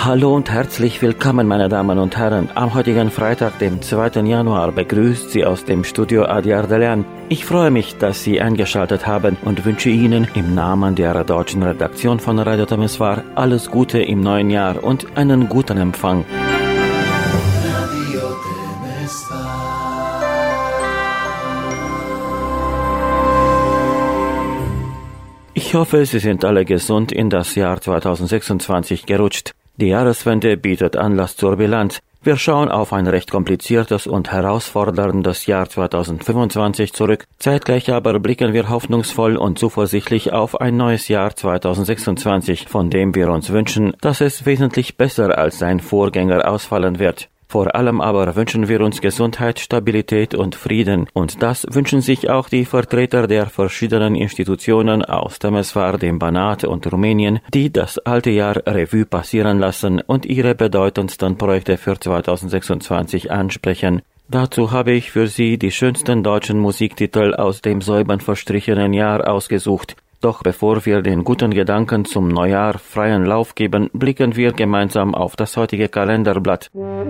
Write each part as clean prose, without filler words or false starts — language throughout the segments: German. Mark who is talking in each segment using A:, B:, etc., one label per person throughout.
A: Hallo und herzlich willkommen, meine Damen und Herren. Am heutigen Freitag, dem 2. Januar, begrüßt Sie aus dem Studio Adi Ardalan. Ich freue mich, dass Sie eingeschaltet haben und wünsche Ihnen im Namen der deutschen Redaktion von Radio Temeswar alles Gute im neuen Jahr und einen guten Empfang. Ich hoffe, Sie sind alle gesund in das Jahr 2026 gerutscht. Die Jahreswende bietet Anlass zur Bilanz. Wir schauen auf ein recht kompliziertes und herausforderndes Jahr 2025 zurück. Zeitgleich aber blicken wir hoffnungsvoll und zuversichtlich auf ein neues Jahr 2026, von dem wir uns wünschen, dass es wesentlich besser als sein Vorgänger ausfallen wird. Vor allem aber wünschen wir uns Gesundheit, Stabilität und Frieden. Und das wünschen sich auch die Vertreter der verschiedenen Institutionen aus Temeswar, dem Banat und Rumänien, die das alte Jahr Revue passieren lassen und ihre bedeutendsten Projekte für 2026 ansprechen. Dazu habe ich für Sie die schönsten deutschen Musiktitel aus dem soeben verstrichenen Jahr ausgesucht. Doch bevor wir den guten Gedanken zum Neujahr freien Lauf geben, blicken wir gemeinsam auf das heutige Kalenderblatt.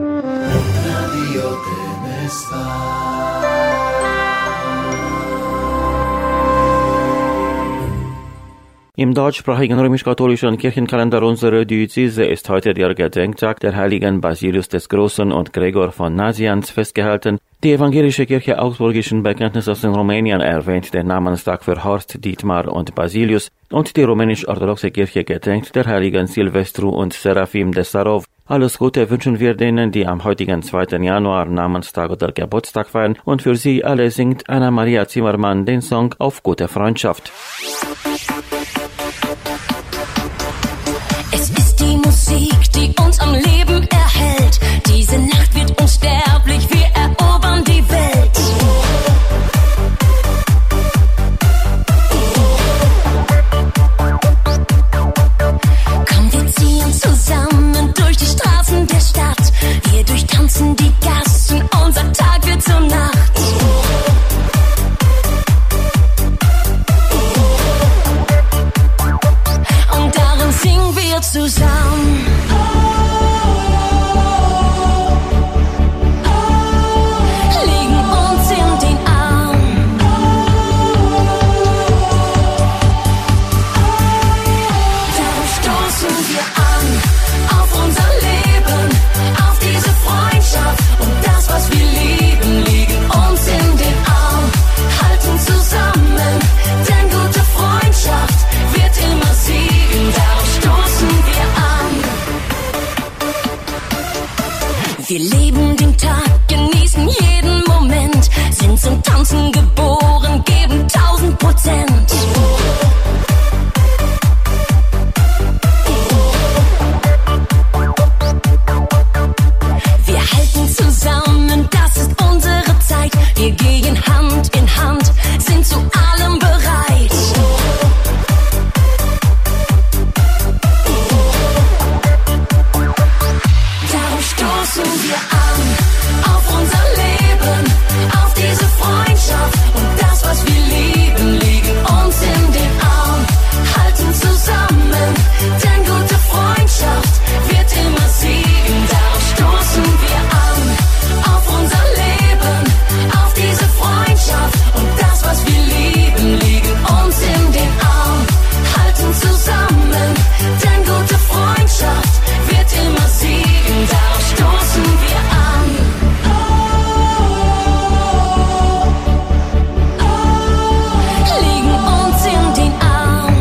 A: Im deutschsprachigen römisch-katholischen Kirchenkalender unserer Diözese ist heute der Gedenktag der heiligen Basilius des Großen und Gregor von Nazianz festgehalten. Die evangelische Kirche Augsburgischen Bekenntnisses in Rumänien erwähnt den Namenstag für Horst, Dietmar und Basilius und die rumänisch-orthodoxe Kirche gedenkt der heiligen Silvestru und Seraphim de Sarov. Alles Gute wünschen wir denen, die am heutigen 2. Januar Namenstag oder Geburtstag feiern, und für sie alle singt Anna-Maria Zimmermann den Song Auf gute Freundschaft.
B: Es ist die Musik, die uns am Leben erhält. Diese Nacht wird unsterblich, wir erobern die Welt. Komm, wir ziehen zusammen durch die Straßen der Stadt. Wir durchtanzen die Gassen, unser Tag wird zur Nacht. Und darin singen wir zusammen. Wir leben den Tag, genießen jeden Moment, sind zum Tanzen geboren, geben 1000%. Wir halten zusammen, das ist unsere Zeit. Wir gehen Hand in Hand, sind zu allem bereit. Darum stoßen wir an auf unser Leben, auf diese Freundschaft und das, was wir lieben, liegen uns in den Arm, halten zusammen, denn gute Freundschaft wird immer siegen. Darum stoßen wir an auf unser Leben, auf diese Freundschaft und das, was wir lieben, liegen uns in den Arm, halten zusammen, denn gute Freundschaft wird immer siegen. Darum stoßen wir an. Liegen uns in den Arm.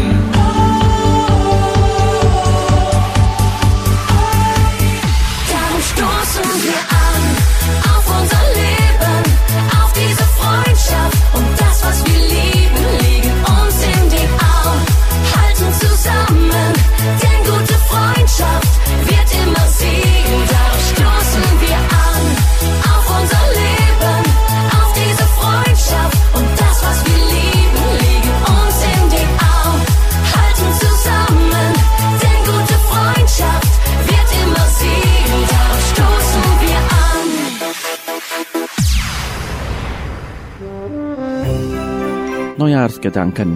B: Darum stoßen wir an auf unser Leben, auf diese Freundschaft und das, was wir lieben, liegen uns in den Arm, halten zusammen, denn gute Freundschaft wird immer siegen. Darum stoßen wir an auf unser Leben, auf diese Freundschaft und das, was wir lieben, liegen uns in den Arm, halten zusammen, denn gute Freundschaft wird immer siegen. Darum stoßen wir an.
A: Neujahrsgedanken.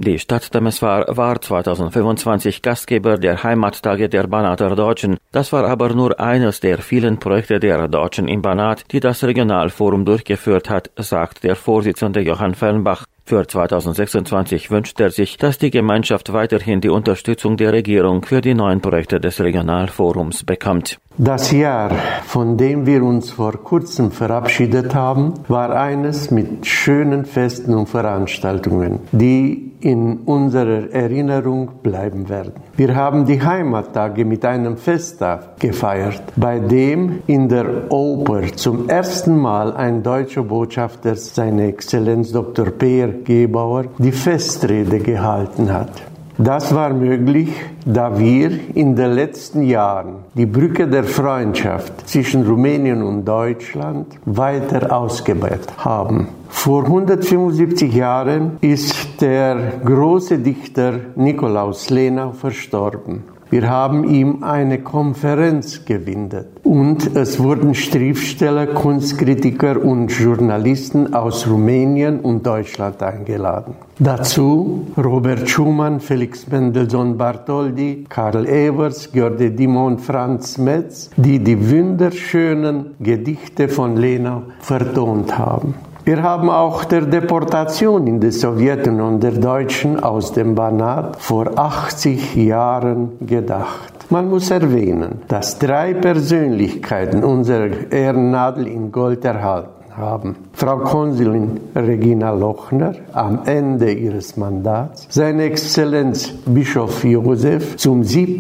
A: Die Stadt Temeswar war 2025 Gastgeber der Heimattage der Banater Deutschen. Das war aber nur eines der vielen Projekte der Deutschen im Banat, die das Regionalforum durchgeführt hat, sagt der Vorsitzende Johann Fernbach. Für 2026 wünscht er sich, dass die Gemeinschaft weiterhin die Unterstützung der Regierung für die neuen Projekte des Regionalforums bekommt.
C: Das Jahr, von dem wir uns vor kurzem verabschiedet haben, war eines mit schönen Festen und Veranstaltungen, die in unserer Erinnerung bleiben werden. Wir haben die Heimattage mit einem Festtag gefeiert, bei dem in der Oper zum ersten Mal ein deutscher Botschafter, seine Exzellenz Dr. Peer Gebauer, die Festrede gehalten hat. Das war möglich, da wir in den letzten Jahren die Brücke der Freundschaft zwischen Rumänien und Deutschland weiter ausgebaut haben. Vor 175 Jahren ist der große Dichter Nikolaus Lenau verstorben. Wir haben ihm eine Konferenz gewidmet und es wurden Schriftsteller, Kunstkritiker und Journalisten aus Rumänien und Deutschland eingeladen. Dazu Robert Schumann, Felix Mendelssohn Bartholdy, Karl Evers, György Dima und Franz Metz, die die wunderschönen Gedichte von Lenau vertont haben. Wir haben auch der Deportation in die Sowjetunion der Deutschen aus dem Banat vor 80 Jahren gedacht. Man muss erwähnen, dass 3 Persönlichkeiten unsere Ehrennadel in Gold erhalten haben. Frau Konsulin Regina Lochner am Ende ihres Mandats, seine Exzellenz Bischof Josef zum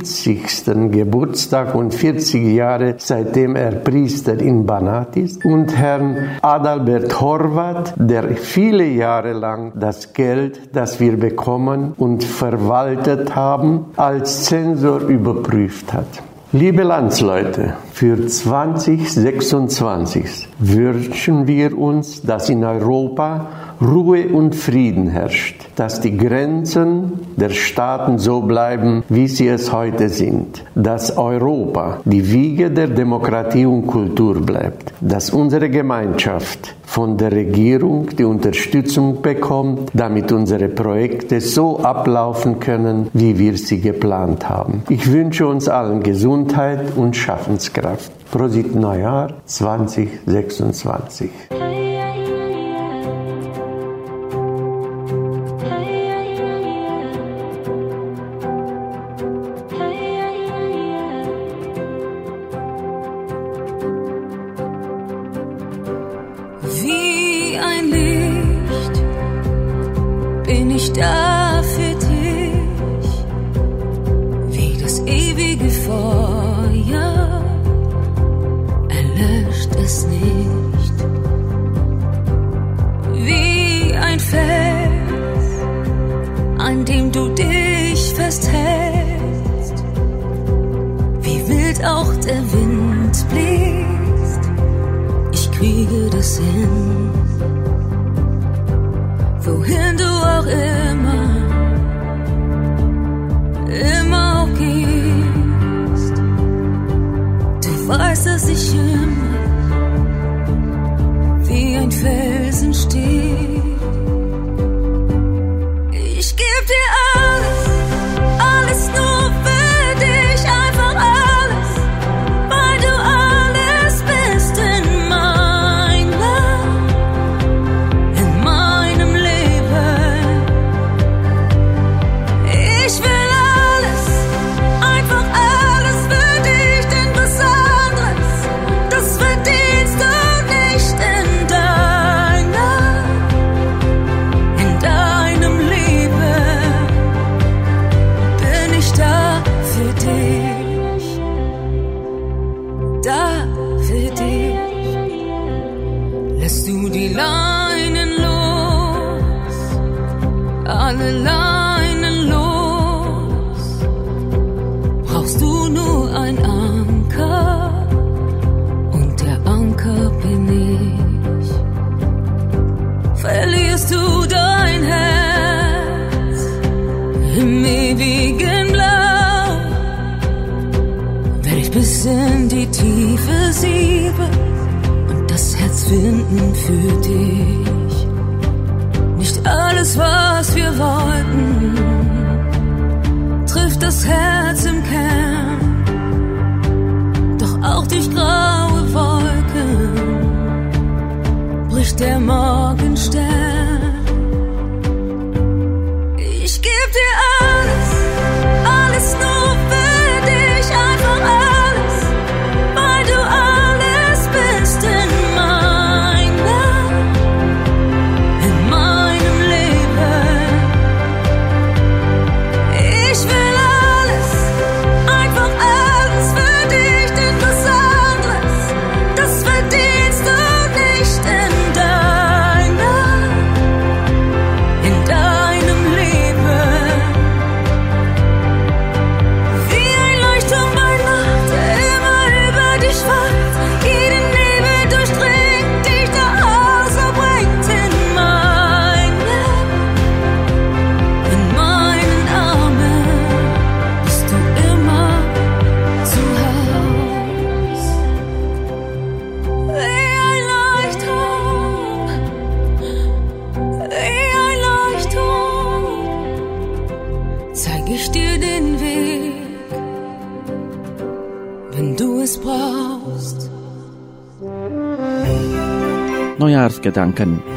C: 70. Geburtstag und 40 Jahre seitdem er Priester in Banat ist, und Herrn Adalbert Horvath, der viele Jahre lang das Geld, das wir bekommen und verwaltet haben, als Zensor überprüft hat. Liebe Landsleute, für 2026 wünschen wir uns, dass in Europa Ruhe und Frieden herrscht, dass die Grenzen der Staaten so bleiben, wie sie es heute sind, dass Europa die Wiege der Demokratie und Kultur bleibt, dass unsere Gemeinschaft von der Regierung die Unterstützung bekommt, damit unsere Projekte so ablaufen können, wie wir sie geplant haben. Ich wünsche uns allen Gesundheit und Schaffenskraft. Prosit Neujahr 2026.
B: Wie ein Licht bin ich da für dich, wie das ewige Feuer erlöscht es nicht, wie ein Fels, an dem du dich festhältst, wie wild auch der Wind bläst, ich kriege das hin, wohin du auch immer auch gehst, du weißt, dass ich immer wie ein Felsen stehe. Ich geb dir alles nur für dich, einfach alles, weil du alles bist in meinem Leben. Ich will alles, einfach alles für dich, denn was anderes, das verdienst du nicht in deinem Leben. Bin ich da für dich, da für dich. Lässt du die Leinen los, alle Leinen los, brauchst du nur ein Anker, und der Anker bin ich. Verlierst du dein Herz im ewigen Blau, werd ich bis in die Tiefe sieben und das Herz finden für dich. Nicht alles, was wir wollten,
A: Neujahrsgedanken.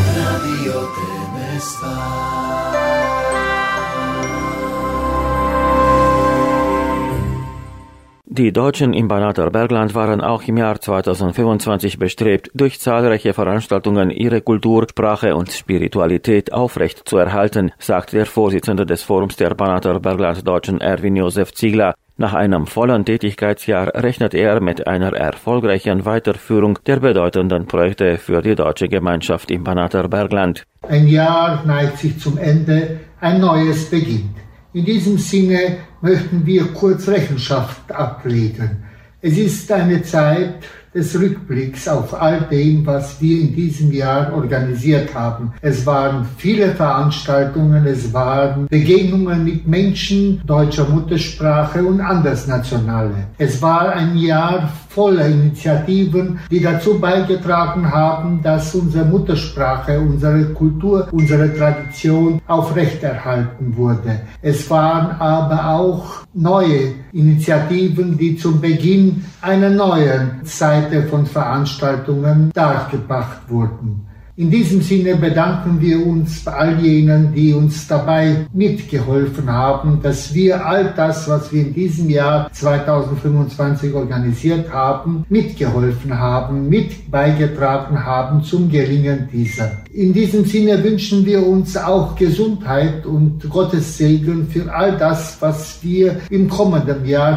A: Die Deutschen im Banater Bergland waren auch im Jahr 2025 bestrebt, durch zahlreiche Veranstaltungen ihre Kultur, Sprache und Spiritualität aufrecht zu erhalten, sagt der Vorsitzende des Forums der Banater Bergland-Deutschen Erwin Josef Ziegler. Nach einem vollen Tätigkeitsjahr rechnet er mit einer erfolgreichen Weiterführung der bedeutenden Projekte für die deutsche Gemeinschaft im Banater Bergland.
D: Ein Jahr neigt sich zum Ende, ein neues beginnt. In diesem Sinne möchten wir kurz Rechenschaft ablegen. Es ist eine Zeit des Rückblicks auf all dem, was wir in diesem Jahr organisiert haben. Es waren viele Veranstaltungen, es waren Begegnungen mit Menschen deutscher Muttersprache und Andersnationale. Es war ein Jahr voller Initiativen, die dazu beigetragen haben, dass unsere Muttersprache, unsere Kultur, unsere Tradition aufrechterhalten wurde. Es waren aber auch neue Initiativen, die zum Beginn einer neuen Seite von Veranstaltungen dargebracht wurden. In diesem Sinne bedanken wir uns bei all jenen, die uns dabei mitgeholfen haben, dass wir all das, was wir in diesem Jahr 2025 organisiert haben, mitgeholfen haben, mit beigetragen haben zum Gelingen dieser. In diesem Sinne wünschen wir uns auch Gesundheit und Gottes Segen für all das, was wir im kommenden Jahr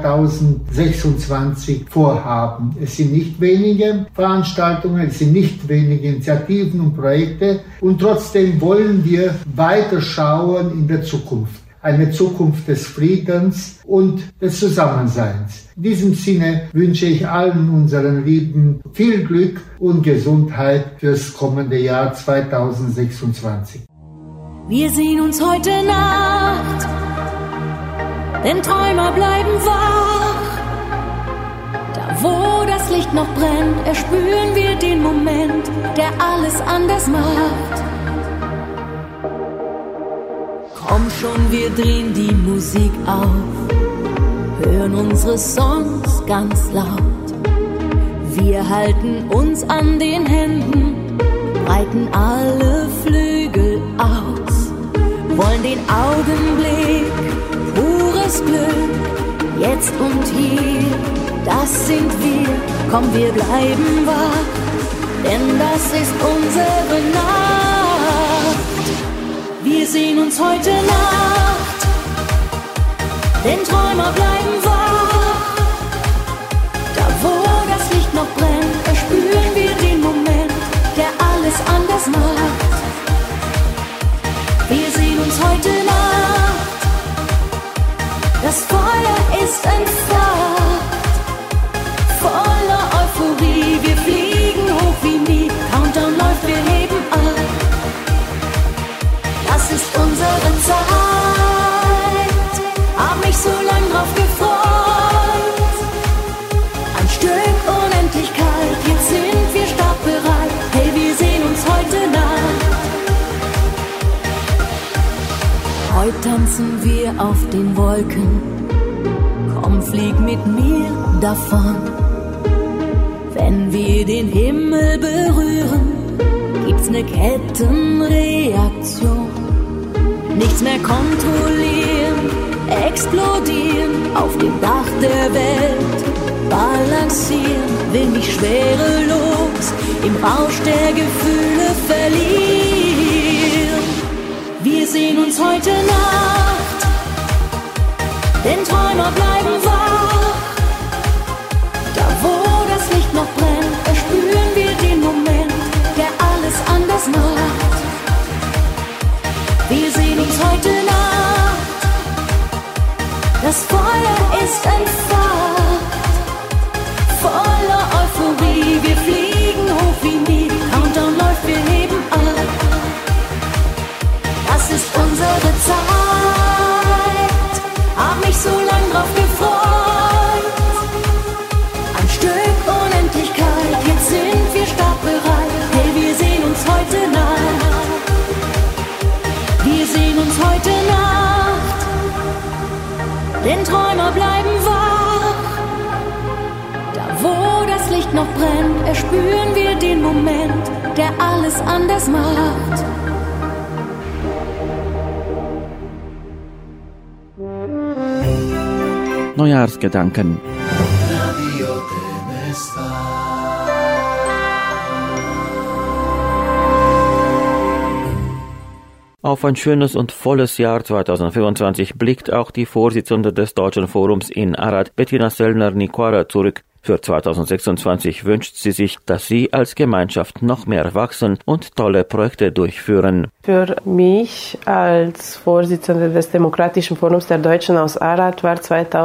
D: 2026 vorhaben. Es sind nicht wenige Veranstaltungen, es sind nicht wenige Initiativen und Projekte und trotzdem wollen wir weiter schauen in der Zukunft. Eine Zukunft des Friedens und des Zusammenseins. In diesem Sinne wünsche ich allen unseren Lieben viel Glück und Gesundheit fürs kommende Jahr 2026.
B: Wir sehen uns heute Nacht, denn Träumer bleiben wach. Da wo das Licht noch brennt, erspüren wir den Moment, der alles anders macht. Komm schon, wir drehen die Musik auf, hören unsere Songs ganz laut. Wir halten uns an den Händen, breiten alle Flügel aus, wollen den Augenblick, pures Glück, jetzt und hier, das sind wir. Komm, wir bleiben wach, denn das ist unsere Nacht. Wir sehen uns heute Nacht, denn Träumer bleiben wach. Da wo das Licht noch brennt, erspüren wir den Moment, der alles anders macht. Wir sehen uns heute Nacht, das Feuer ist entfacht. Voller Euphorie, wir fliegen hoch wie nie. Countdown läuft, wir heben ab. Das ist unsere Zeit, hab mich so lang drauf gefreut. Ein Stück Unendlichkeit, jetzt sind wir startbereit. Hey, wir sehen uns heute Nacht. Heute tanzen wir auf den Wolken. Komm, flieg mit mir davon. Wenn wir den Himmel berühren, gibt's ne Kettenreaktion. Nichts mehr kontrollieren, explodieren, auf dem Dach der Welt balancieren, will mich schwerelos im Rausch der Gefühle verlieren. Wir sehen uns heute Nacht, denn Träumer bleiben wach. Da wo das Licht noch brennt, erspüren wir den Moment, der alles anders macht. Wir sehen uns heute Nacht, das Feuer ist entfacht. Voller Euphorie, wir fliegen hoch wie nie. Countdown läuft, wir heben ab. Das ist unsere Zeit, hab mich so lang drauf gefreut. Ein Stück Unendlichkeit, brennt, erspüren wir den Moment, der alles anders macht.
A: Neujahrsgedanken. Auf ein schönes und volles Jahr 2025 blickt auch die Vorsitzende des Deutschen Forums in Arad, Bettina Sellner-Niquara, zurück. Für 2026 wünscht sie sich, dass sie als Gemeinschaft noch mehr wachsen und tolle Projekte durchführen.
E: Für mich als Vorsitzende des Demokratischen Forums der Deutschen aus Arad war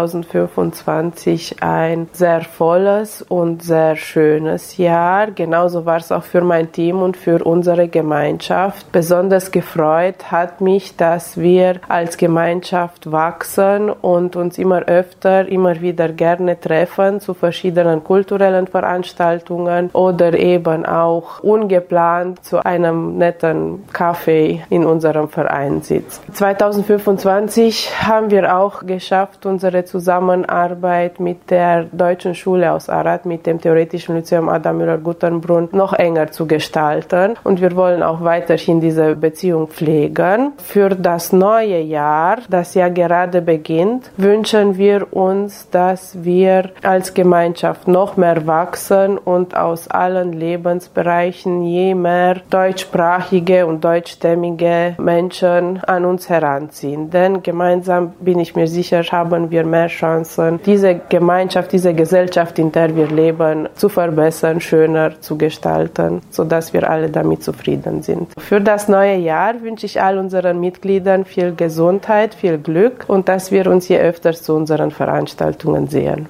E: 2025 ein sehr volles und sehr schönes Jahr. Genauso war es auch für mein Team und für unsere Gemeinschaft. Besonders gefreut hat mich, dass wir als Gemeinschaft wachsen und uns immer wieder gerne treffen zu verschiedenen kulturellen Veranstaltungen oder eben auch ungeplant zu einem netten Kaffee in unserem Verein sitzen. 2025 haben wir auch geschafft, unsere Zusammenarbeit mit der Deutschen Schule aus Arad, mit dem Theoretischen Lyzeum Adam Müller-Guttenbrunn, noch enger zu gestalten. Und wir wollen auch weiterhin diese Beziehung pflegen. Für das neue Jahr, das ja gerade beginnt, wünschen wir uns, dass wir als Gemeinschaft noch mehr wachsen und aus allen Lebensbereichen je mehr deutschsprachige und deutschstämmige Menschen an uns heranziehen. Denn gemeinsam, bin ich mir sicher, haben wir mehr Chancen, diese Gemeinschaft, diese Gesellschaft, in der wir leben, zu verbessern, schöner zu gestalten, sodass wir alle damit zufrieden sind. Für das neue Jahr wünsche ich all unseren Mitgliedern viel Gesundheit, viel Glück und dass wir uns je öfter zu unseren Veranstaltungen sehen.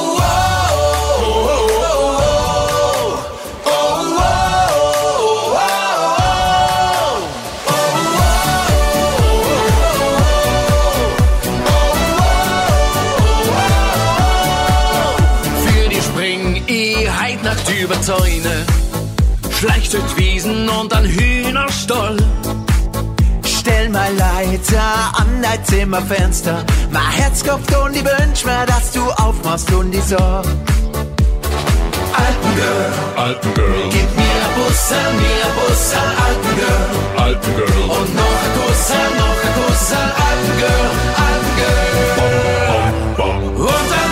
F: Über Zäune, schleicht durch Wiesen und an Hühnerstall. Stell mal Leiter an dein Zimmerfenster, mein Herz klopft und ich wünsch mir, dass du aufmachst und ich sag: Alten Girl, gib mir ein Busserl, Alten Girl, und noch ein Kusserl, Alten Girl, und dann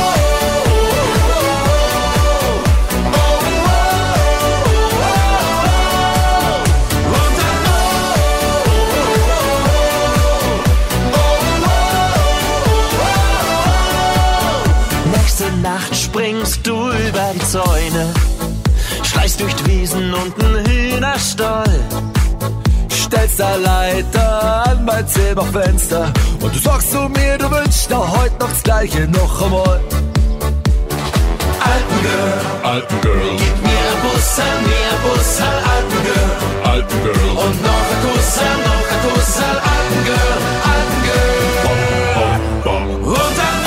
F: Nacht springst du über die Zäune, schleichst durch die Wiesen und den Hühnerstall, stellst da Leiter an mein Zimmerfenster und du sagst zu mir, du wünschst dir heute noch das Gleiche noch einmal. Alten Girl, gib mir ein Busserl, Alten Girl, und noch ein Kusserl, Alten Girl, und dann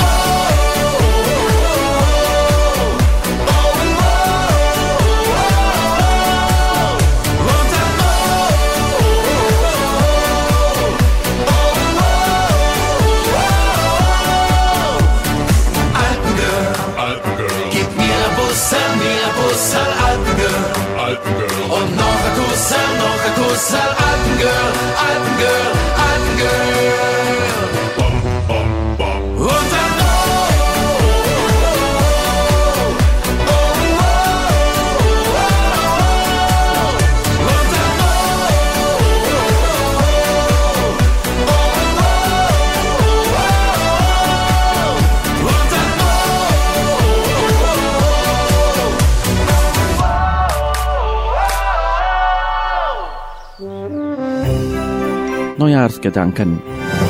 F: Alten Girl, und noch ein Kusserl, Alten Girl, bom, bom, bom. Und dann
A: Neujahrsgedanken.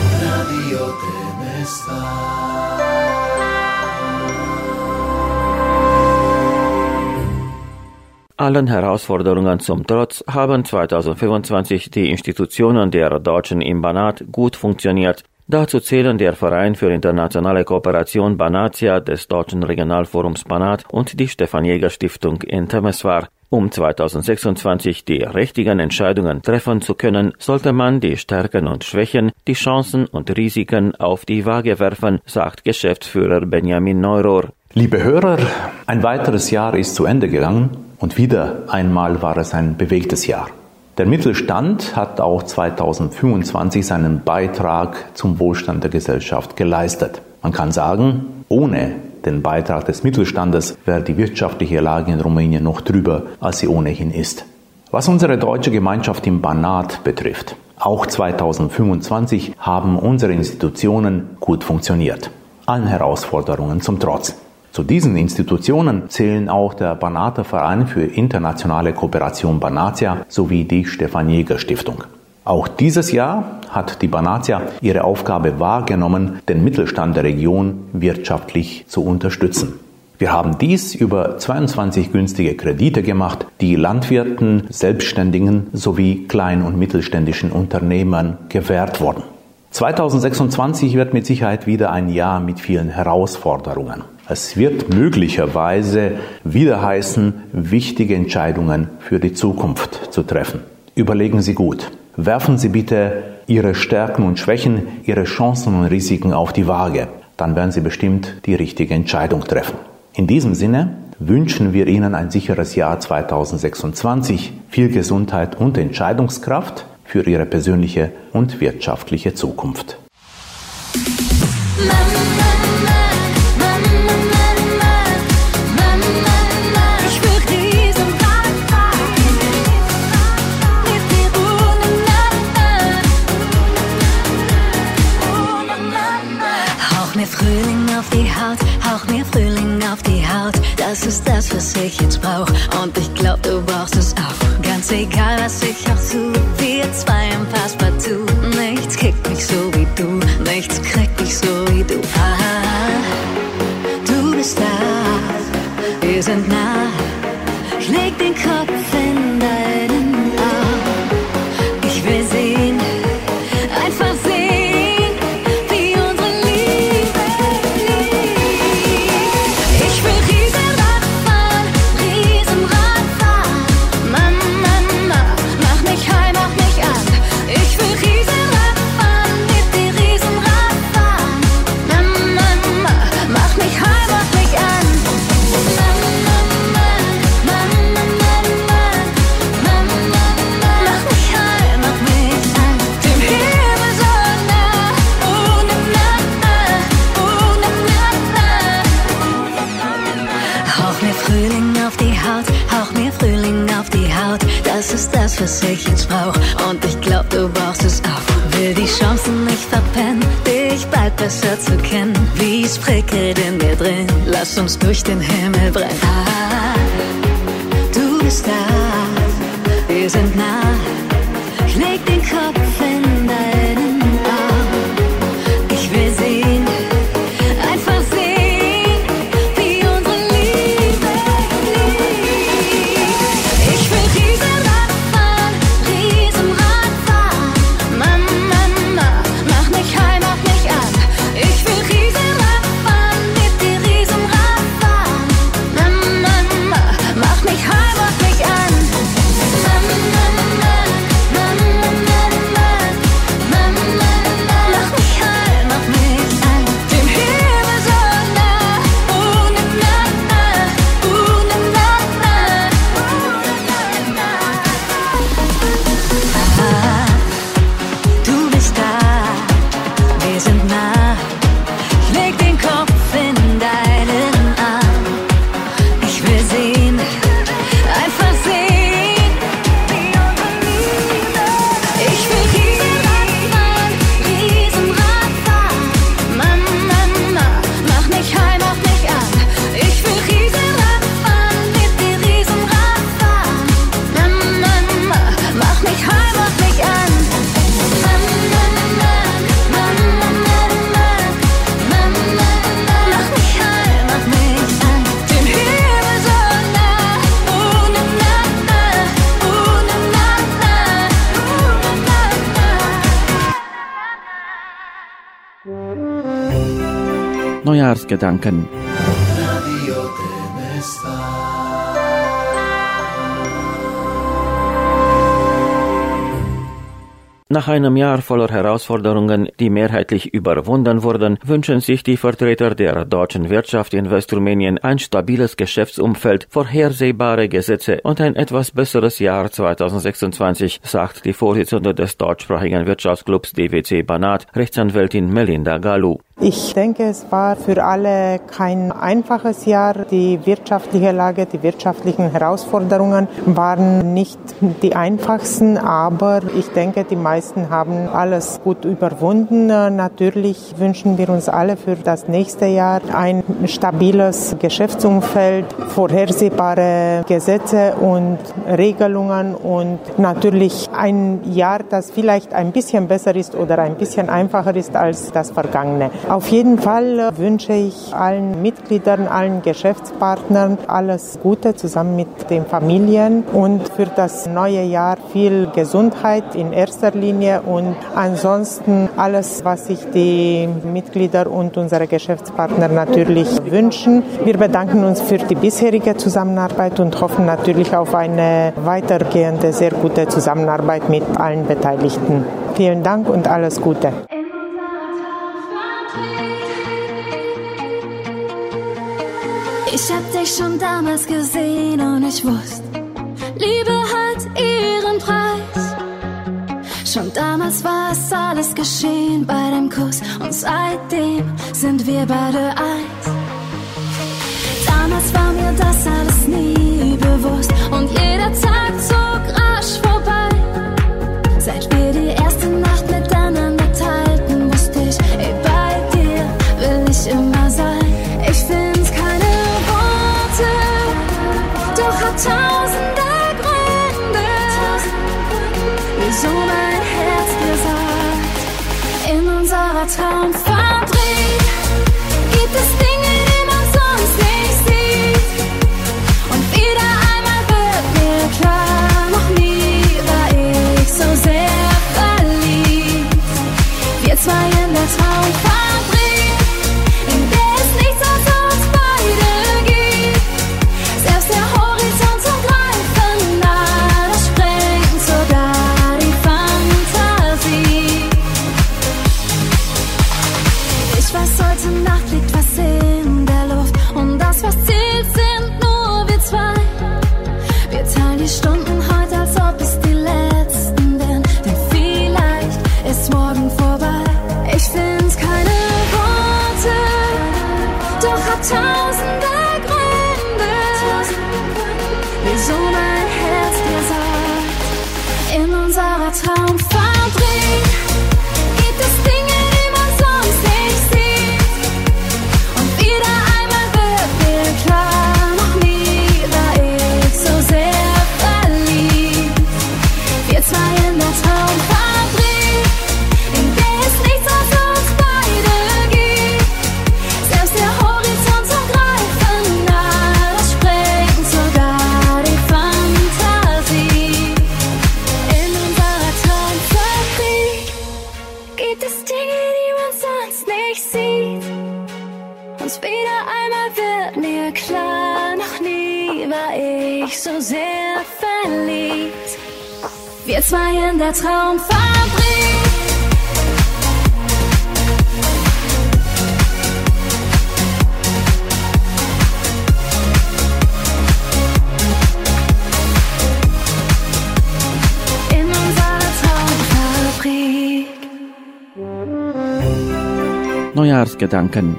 A: Allen Herausforderungen zum Trotz haben 2025 die Institutionen der Deutschen im Banat gut funktioniert. Dazu zählen der Verein für internationale Kooperation Banatia des Deutschen Regionalforums Banat und die Stefan-Jäger-Stiftung in Temeswar. Um 2026 die richtigen Entscheidungen treffen zu können, sollte man die Stärken und Schwächen, die Chancen und Risiken auf die Waage werfen, sagt Geschäftsführer Benjamin Neurohr.
G: Liebe Hörer, ein weiteres Jahr ist zu Ende gegangen und wieder einmal war es ein bewegtes Jahr. Der Mittelstand hat auch 2025 seinen Beitrag zum Wohlstand der Gesellschaft geleistet. Man kann sagen, ohne den Beitrag des Mittelstandes wäre die wirtschaftliche Lage in Rumänien noch drüber, als sie ohnehin ist. Was unsere deutsche Gemeinschaft im Banat betrifft, auch 2025 haben unsere Institutionen gut funktioniert, allen Herausforderungen zum Trotz. Zu diesen Institutionen zählen auch der Banater Verein für internationale Kooperation Banatia sowie die Stefan-Jäger-Stiftung. Auch dieses Jahr hat die Banatia ihre Aufgabe wahrgenommen, den Mittelstand der Region wirtschaftlich zu unterstützen. Wir haben dies über 22 günstige Kredite gemacht, die Landwirten, Selbstständigen sowie klein- und mittelständischen Unternehmern gewährt wurden. 2026 wird mit Sicherheit wieder ein Jahr mit vielen Herausforderungen. Es wird möglicherweise wieder heißen, wichtige Entscheidungen für die Zukunft zu treffen. Überlegen Sie gut. Werfen Sie bitte Ihre Stärken und Schwächen, Ihre Chancen und Risiken auf die Waage. Dann werden Sie bestimmt die richtige Entscheidung treffen. In diesem Sinne wünschen wir Ihnen ein sicheres Jahr 2026, viel Gesundheit und Entscheidungskraft für Ihre persönliche und wirtschaftliche Zukunft.
B: Frühling auf die Haut, hauch mir Frühling auf die Haut. Das ist das, was ich jetzt brauch. Und ich glaub, du brauchst es auch. Ganz egal, was ich auch tue. Wir zwei im Passepartout. Nichts kickt mich so wie du. Nichts kriegt mich so wie du. Du bist da. Wir sind nah. Ich leg den Kopf in deinen Arm. Ich will sehen, einfach sehen. Das ist das, was ich jetzt brauch. Und ich glaub, du brauchst es auch. Will die Chancen nicht verpennen, dich bald besser zu kennen. Wie's prickelt in mir drin, lass uns durch den Himmel brennen. Du bist da, wir sind nah. Ich leg den Kopf in deinen Arm. Ich will sehen, einfach sehen, wie unsere Liebe liegt. Ich will Riesenrad fahren, Riesenrad fahren. Mama, mach mich heim, mach mich an. Ich will Riesenrad fahren, mit dir Riesenrad fahren. Mama, mach mich heim, mach mich an. Mama, mach mich heim, mach mich an. Dem Himmel so nah, ohne Du bist da, wir sind nah. Ich leg den Kopf in deinen Arm. Ich will sehen, einfach sehen, wie unsere Liebe. Ich will Riesenrad fahren, Riesenrad fahren. Mama, mach mich heim, mach mich an. Ich will Riesenrad fahren, mit dir Riesenrad fahren. Mama, mach mich heim, mach mich an. Mama, mach mich heim, mach mich an. Dem Himmel so nah, ohne
A: Neujahrsgedanken. Nach einem Jahr voller Herausforderungen, die mehrheitlich überwunden wurden, wünschen sich die Vertreter der deutschen Wirtschaft in Westrumänien ein stabiles Geschäftsumfeld, vorhersehbare Gesetze und ein etwas besseres Jahr 2026, sagt die Vorsitzende des deutschsprachigen Wirtschaftsclubs DWC Banat, Rechtsanwältin Melinda Galu.
H: Ich denke, es war für alle kein einfaches Jahr. Die wirtschaftliche Lage, die wirtschaftlichen Herausforderungen waren nicht die einfachsten, aber ich denke, die meisten haben alles gut überwunden. Natürlich wünschen wir uns alle für das nächste Jahr ein stabiles Geschäftsumfeld, vorhersehbare Gesetze und Regelungen und natürlich ein Jahr, das vielleicht ein bisschen besser ist oder ein bisschen einfacher ist als das vergangene. Auf jeden Fall wünsche ich allen Mitgliedern, allen Geschäftspartnern alles Gute zusammen mit den Familien und für das neue Jahr viel Gesundheit in erster Linie und ansonsten alles, was sich die Mitglieder und unsere Geschäftspartner natürlich wünschen. Wir bedanken uns für die bisherige Zusammenarbeit und hoffen natürlich auf eine weitergehende, sehr gute Zusammenarbeit mit allen Beteiligten. Vielen Dank und alles Gute.
B: Ich hab dich schon damals gesehen und ich wusste, Liebe hat ihren Preis. Schon damals war es alles geschehen bei dem Kuss und seitdem sind wir beide eins. Damals war mir das alles nie bewusst und jeder Tag zog rasch vorbei. Seit wir die erste Nacht miteinander teilten, wusste ich, ey, bei dir will ich immer sein. Ich find's keine Worte, doch hab tausende Gründe, wieso mein Herz dir sagt. In unserer Traumfabrik gibt es Dinge, die man sonst nicht sieht. Und wieder einmal wird mir klar, noch nie war ich so sehr verliebt. Wir zwei in der Traumfabrik, in der es nichts als uns beide gibt. Selbst der Horizont zum Greifen nah, das sprengt sogar die Fantasie. Ich weiß, heute Nacht liegt was in der Luft und das, was zählt, sind nur wir zwei. Wir teilen die Stunden heute, als ob es die letzten wären, denn vielleicht ist morgen vorbei. Ich find's keine Worte, doch hab tausende Gründe, wieso mein Herz dir sagt. In unserer Traumfabrik gibt es Dinge, die man sonst nicht sieht. Und wieder einmal wird mir klar, noch nie war ich so sehr verliebt. Wir zwei in der Traumfabrik, in der es nichts als uns beide gibt. Selbst der Horizont zum Greifen nah, das sprengt sogar die Fantasie. In unserer Traumfabrik gibt es Dinge, die man sonst nicht sieht. Und wieder einmal wird mir klar, noch nie war ich so sehr verliebt. Wir zwei in der Traumfabrik. In unserer Traumfabrik.
A: Neujahrsgedanken.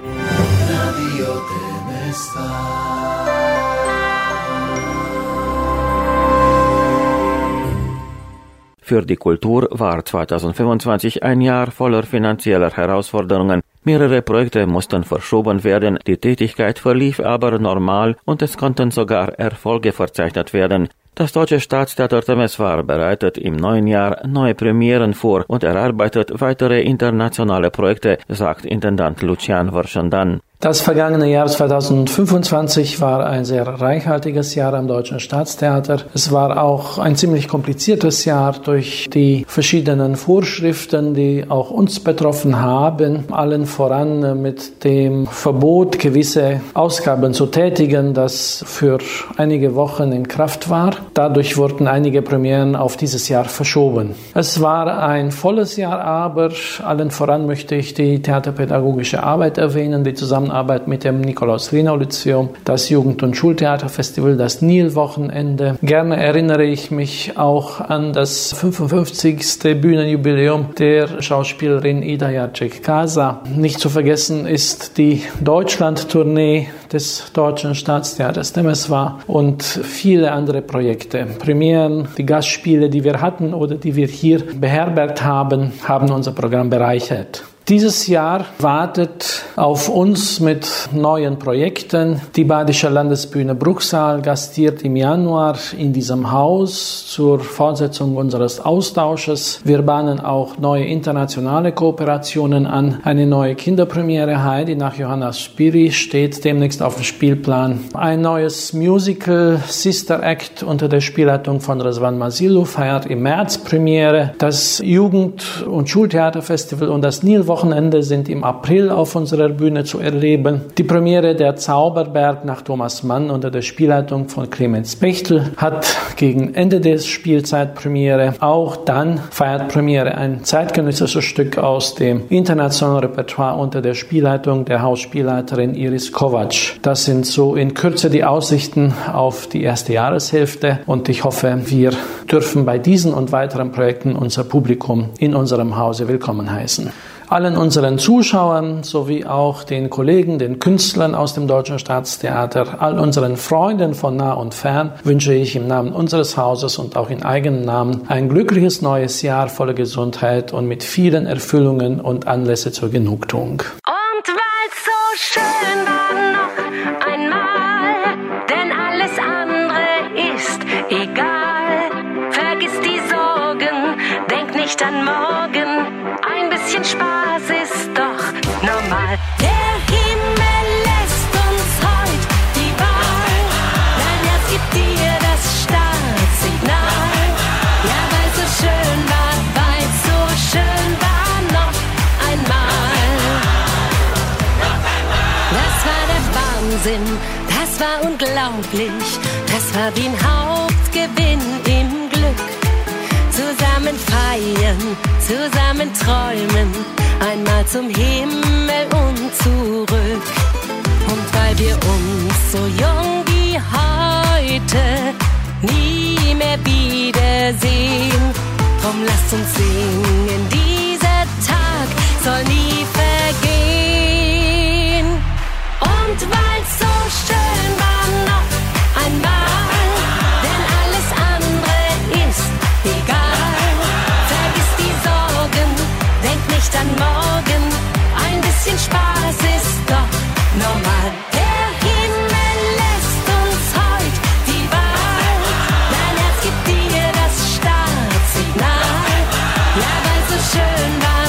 A: Für die Kultur war 2025 ein Jahr voller finanzieller Herausforderungen. Mehrere Projekte mussten verschoben werden, die Tätigkeit verlief aber normal und es konnten sogar Erfolge verzeichnet werden. Das Deutsche Staatstheater Temeswar bereitet im neuen Jahr neue Premieren vor und erarbeitet weitere internationale Projekte, sagt Intendant Lucian Verschandan.
I: Das vergangene Jahr 2025 war ein sehr reichhaltiges Jahr am Deutschen Staatstheater. Es war auch ein ziemlich kompliziertes Jahr durch die verschiedenen Vorschriften, die auch uns betroffen haben. Allen voran mit dem Verbot, gewisse Ausgaben zu tätigen, das für einige Wochen in Kraft war. Dadurch wurden einige Premieren auf dieses Jahr verschoben. Es war ein volles Jahr, aber allen voran möchte ich die theaterpädagogische Arbeit erwähnen, die Zusammenarbeit mit dem Nikolaus-Riehnau-Lyzeum, das Jugend- und Schultheaterfestival, das Nil-Wochenende. Gerne erinnere ich mich auch an das 55. Bühnenjubiläum der Schauspielerin Ida Jacek-Kasa. Nicht zu vergessen ist die Deutschland-Tournee des Deutschen Staatstheaters Temeswar und viele andere Projekte. Premieren, die Gastspiele, die wir hatten oder die wir hier beherbergt haben, haben unser Programm bereichert. Dieses Jahr wartet auf uns mit neuen Projekten. Die Badische Landesbühne Bruchsal gastiert im Januar in diesem Haus zur Fortsetzung unseres Austausches. Wir bahnen auch neue internationale Kooperationen an. Eine neue Kinderpremiere Heidi nach Johanna Spiri steht demnächst auf dem Spielplan. Ein neues Musical Sister Act unter der Spielleitung von Rezvan Masilu feiert im März Premiere. Das Jugend- und Schultheaterfestival und das Nil-Wochenende sind im April auf unserer Bühne zu erleben. Die Premiere der Zauberberg nach Thomas Mann unter der Spielleitung von Clemens Bechtel hat gegen Ende der Spielzeit Premiere. Auch dann feiert Premiere ein zeitgenössisches Stück aus dem internationalen Repertoire unter der Spielleitung der Hausspielleiterin Iris Kovac. Das sind so in Kürze die Aussichten auf die erste Jahreshälfte und ich hoffe, wir dürfen bei diesen und weiteren Projekten unser Publikum in unserem Hause willkommen heißen. Allen unseren Zuschauern sowie auch den Kollegen, den Künstlern aus dem Deutschen Staatstheater, all unseren Freunden von nah und fern wünsche ich im Namen unseres Hauses und auch in eigenem Namen ein glückliches neues Jahr voller Gesundheit und mit vielen Erfüllungen und Anlässe zur Genugtuung.
B: Und weil's so schön war noch einmal, denn alles andere ist egal. Vergiss die Sorgen, denk nicht an morgen, ein bisschen Spaß ist doch normal. Der Himmel lässt uns heut die Wahl, dein Herz gibt dir das Startsignal. Ja, weil's so schön war, weil's so schön war, noch einmal. Das war der Wahnsinn, das war unglaublich, das war wie ein Hauptgewinn im Glück. Zusammen feiern, zusammen träumen, einmal zum Himmel und zurück. Und weil wir uns so jung wie heute nie mehr wiedersehen, drum lasst uns singen, dieser Tag soll nie vergehen. Und weil's so schön war noch einmal, denn alles andere ist egal. Nicht an morgen, ein bisschen Spaß ist doch normal. Der Himmel lässt uns heut die Wahl, dein Herz gibt dir das Startsignal. Ja, weil's so schön war,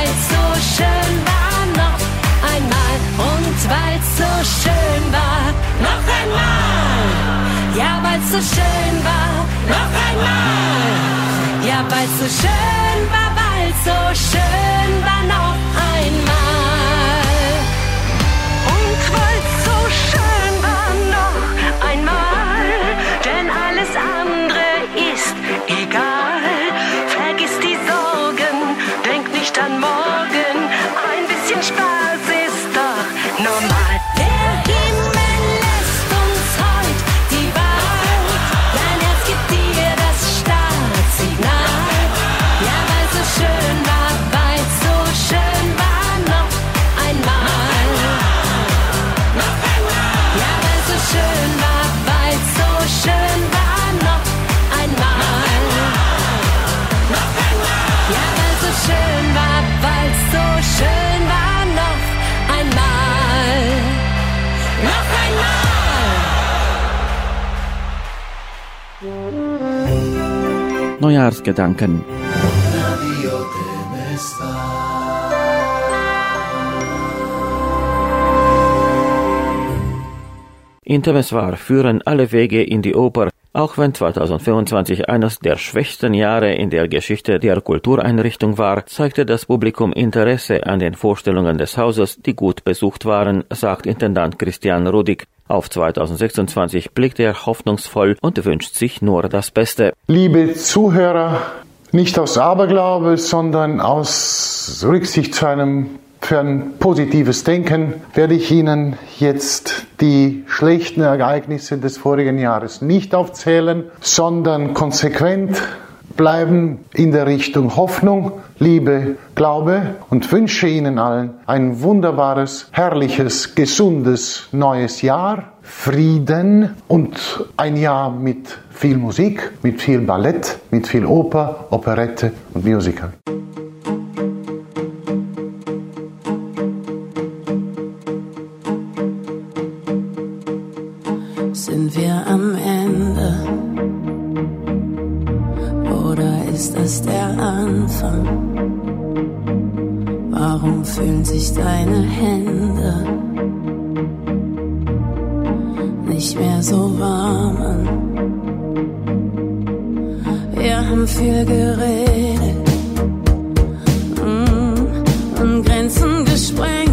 B: noch einmal. Und weil's so schön war, noch einmal. Ja, weil's so schön war, noch einmal. Ja, weil's so schön war, so schön war noch einmal. Und weil's so schön war noch einmal, denn alles andere ist egal. Vergiss die Sorgen, denk nicht an morgen, ein bisschen Spaß ist doch normal. Der Himmel lässt uns heut die Wahl, dein Herz gibt dir das Startsignal. Ja, weil's so schön war, weil's so schön war, noch einmal. Noch einmal. Ja, weil's so schön war, weil's so schön war, noch einmal. Noch einmal. Ja, weil's so schön war, weil's so schön war, noch einmal. Noch einmal.
A: Neujahrsgedanken. In Temeswar führen alle Wege in die Oper, Auch wenn 2025 eines der schwächsten Jahre in der Geschichte der Kultureinrichtung war, zeigte das Publikum Interesse an den Vorstellungen des Hauses, die gut besucht waren, sagt Intendant Christian Rudig. Auf 2026 blickt er hoffnungsvoll und wünscht sich nur das Beste.
J: Liebe Zuhörer, nicht aus Aberglaube, sondern aus Rücksicht für ein positives Denken werde ich Ihnen jetzt die schlechten Ereignisse des vorigen Jahres nicht aufzählen, sondern konsequent bleiben in der Richtung Hoffnung, Liebe, Glaube und wünsche Ihnen allen ein wunderbares, herrliches, gesundes neues Jahr, Frieden und ein Jahr mit viel Musik, mit viel Ballett, mit viel Oper, Operette und Musical.
B: Sind wir am Ende? Oder ist es der Anfang? Warum fühlen sich deine Hände nicht mehr so warm an? Wir haben viel geredet und Grenzen gesprengt.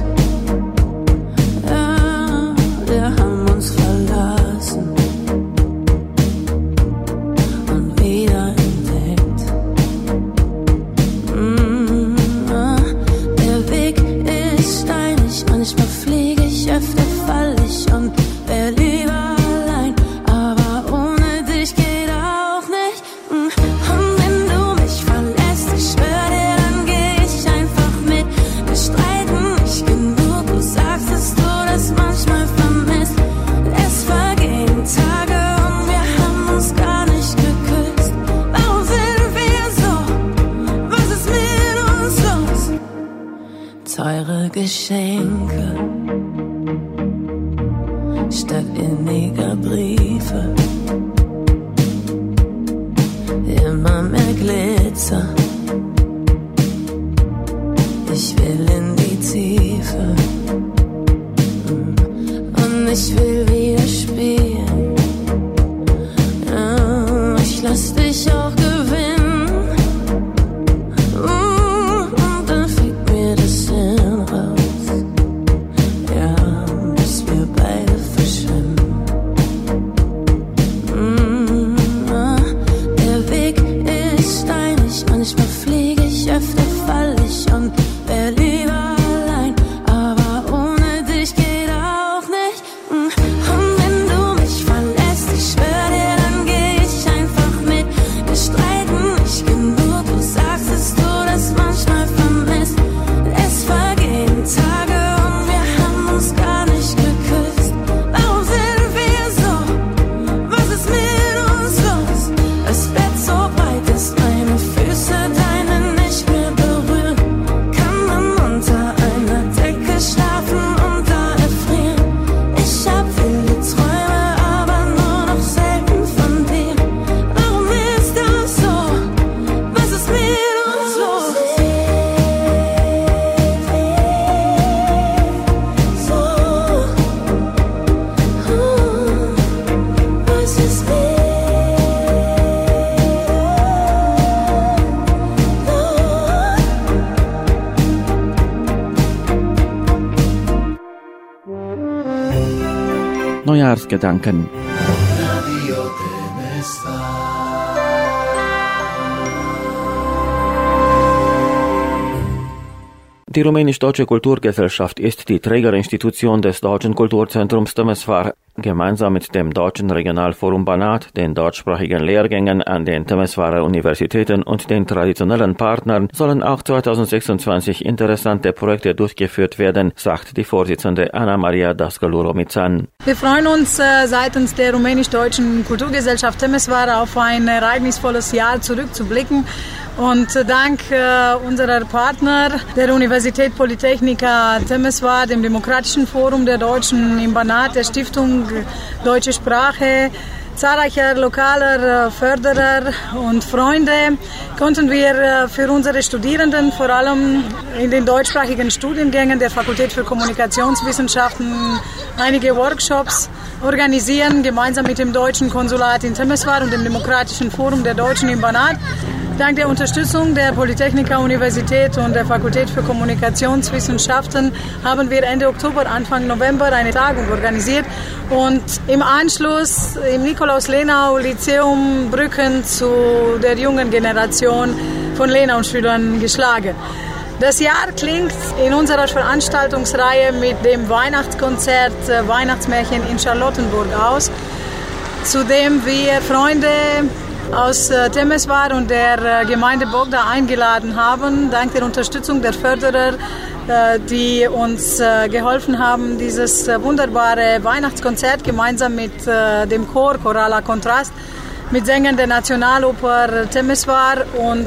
B: Ja, wir haben uns verlassen und wieder entdeckt. Der Weg ist steinig, manchmal fliege ich, öfter fall ich und wär lieber allein, aber ohne dich geht auch nicht. Und wenn du mich verlässt, ich schwör dir, dann geh ich einfach mit. Wir streiten nicht genug, du sagst, dass du das manchmal vermisst. Es vergehen Tage und wir haben uns gar nicht geküsst. Warum sind wir so? Was ist mit uns los? Teure Geschenke statt inniger Briefe, immer mehr Glitzer. Ich will in die Tiefe und ich will wieder spielen. Ja, ich lass dich auch gewinnen. Und dann fliegt mir das Hirn raus. Ja, bis wir beide verschwimmen. Der Weg ist steinig, manchmal fliege ich, öfter fall ich und wär lieber allein, aber ohne dich geht auch nicht. Und wenn du mich verlässt, ich schwör dir, dann geh ich einfach mit. Wir streiten nicht genug, du sagst, dass du das manchmal vermisst. Es vergehen Tage und wir haben uns gar nicht geküsst. Warum sind wir so? Was ist mit uns los? Das Bett so breit ist, meine Füße deine nicht mehr berühren. Kann man unter einer Decke schlafen und da erfrieren? Ich hab viele Träume, aber nur noch selten von dir. Warum ist das so? Was ist mit uns los? Was ist mit
A: Neujahrsgedanken. Die Rumänisch-Deutsche Kulturgesellschaft ist die Trägerinstitution des Deutschen Kulturzentrums Temesvar. Gemeinsam mit dem Deutschen Regionalforum Banat, den deutschsprachigen Lehrgängen an den Temesvarer Universitäten und den traditionellen Partnern sollen auch 2026 interessante Projekte durchgeführt werden, sagt die Vorsitzende Anna-Maria Dascălu-Romițan.
K: Wir freuen uns seitens der Rumänisch-Deutschen Kulturgesellschaft Temesvar auf ein ereignisvolles Jahr zurückzublicken. Und dank unserer Partner, der Universität Polytechnica Temesvar, dem Demokratischen Forum der Deutschen im Banat, der Stiftung Deutsche Sprache, zahlreicher lokaler Förderer und Freunde konnten wir für unsere Studierenden, vor allem in den deutschsprachigen Studiengängen der Fakultät für Kommunikationswissenschaften, einige Workshops organisieren, gemeinsam mit dem Deutschen Konsulat in Temeswar und dem Demokratischen Forum der Deutschen in Banat. Dank der Unterstützung der Polytechnika Universität und der Fakultät für Kommunikationswissenschaften haben wir Ende Oktober, Anfang November eine Tagung organisiert und im Anschluss im Nikolaus-Lenau-Lyzeum Brücken zu der jungen Generation von Lenau-Schülern geschlagen. Das Jahr klingt in unserer Veranstaltungsreihe mit dem Weihnachtskonzert Weihnachtsmärchen in Charlottenburg aus, zu dem wir Freunde aus Temeswar und der Gemeinde Bogda eingeladen haben, dank der Unterstützung der Förderer, die uns geholfen haben, dieses wunderbare Weihnachtskonzert gemeinsam mit dem Chor Choraler Kontrast, mit Sängern der Nationaloper Temeswar und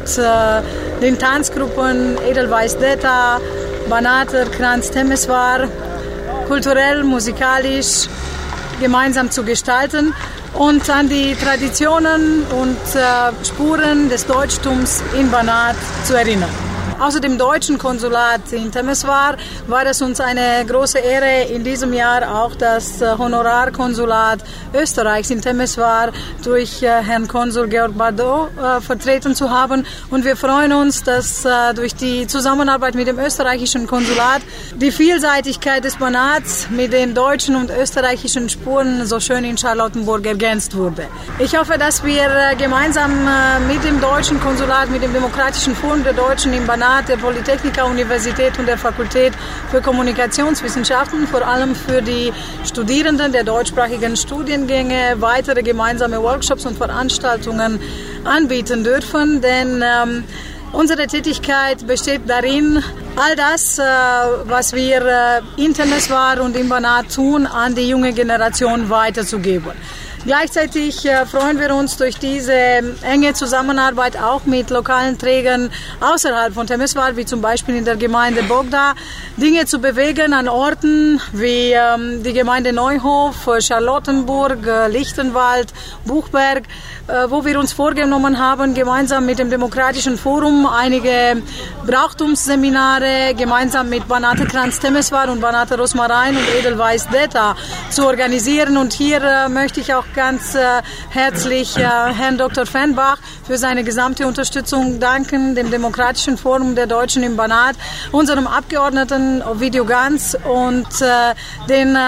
K: den Tanzgruppen Edelweiss Deta, Banater Kranz Temeswar, kulturell, musikalisch gemeinsam zu gestalten und an die Traditionen und Spuren des Deutschtums in Banat zu erinnern. Außer dem deutschen Konsulat in Temeswar war es uns eine große Ehre, in diesem Jahr auch das Honorarkonsulat Österreichs in Temeswar durch Herrn Konsul Georg Bardot vertreten zu haben. Und wir freuen uns, dass durch die Zusammenarbeit mit dem österreichischen Konsulat die Vielseitigkeit des Banats mit den deutschen und österreichischen Spuren so schön in Charlottenburg ergänzt wurde. Ich hoffe, dass wir gemeinsam mit dem deutschen Konsulat, mit dem Demokratischen Forum der Deutschen in Banat, der Polytechnika Universität und der Fakultät für Kommunikationswissenschaften, vor allem für die Studierenden der deutschsprachigen Studiengänge, weitere gemeinsame Workshops und Veranstaltungen anbieten dürfen, denn unsere Tätigkeit besteht darin, all das, was wir in Temeswar und in Banat tun, an die junge Generation weiterzugeben. Gleichzeitig freuen wir uns durch diese enge Zusammenarbeit auch mit lokalen Trägern außerhalb von Temeswar, wie zum Beispiel in der Gemeinde Bogda, Dinge zu bewegen an Orten wie die Gemeinde Neuhof, Charlottenburg, Lichtenwald, Buchberg, wo wir uns vorgenommen haben, gemeinsam mit dem Demokratischen Forum einige Brauchtumsseminare gemeinsam mit Banater Kranz Temeswar und Banater Rosmarin und Edelweiss Deta zu organisieren. Und hier möchte ich auch ganz herzlich Herrn Dr. Fenbach für seine gesamte Unterstützung danken, dem Demokratischen Forum der Deutschen in Banat, unserem Abgeordneten Ovidio Ganz und den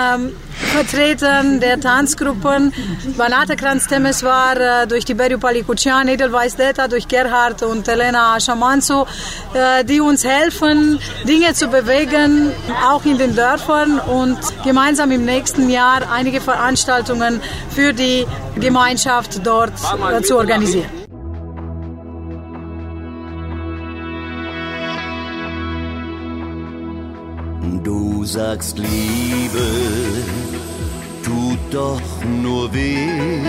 K: Vertretern der Tanzgruppen Banater Kranz Temeswar durch Tiberiu Palikucian, Edelweiss Deta durch Gerhard und Elena Schamanzu, die uns helfen, Dinge zu bewegen, auch in den Dörfern und gemeinsam im nächsten Jahr einige Veranstaltungen für die Gemeinschaft dort zu organisieren.
F: Du sagst, Liebe tut doch nur weh.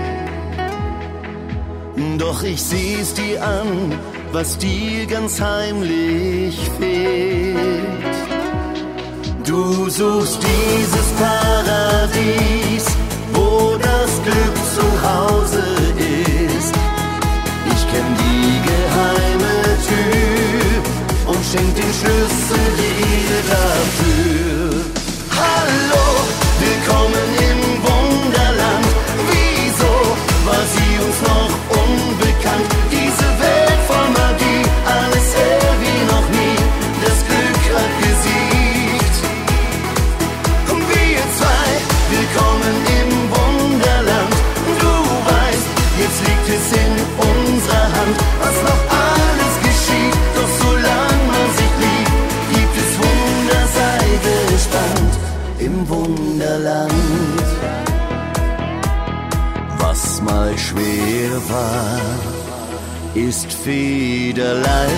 F: Doch ich seh's dir an, was dir ganz heimlich fehlt. Du suchst dieses Paradies, wo das Glück zu Hause ist. Ich kenn die geheime Tür und schenk den Schlüssel dir dafür. Hallo, willkommen im Wunderland. Wieso war sie uns noch unbekannt? Diese Welt voll Magie, alles hell wie noch nie. Das Glück hat gesiegt. Wir zwei, willkommen im Wunderland. Du weißt, jetzt liegt es in unserer Hand, was noch alles geschieht. Doch solange man sich liebt, gibt es Wunder, sei gespannt im Wunderland. Was mal schwer war, ist federleicht.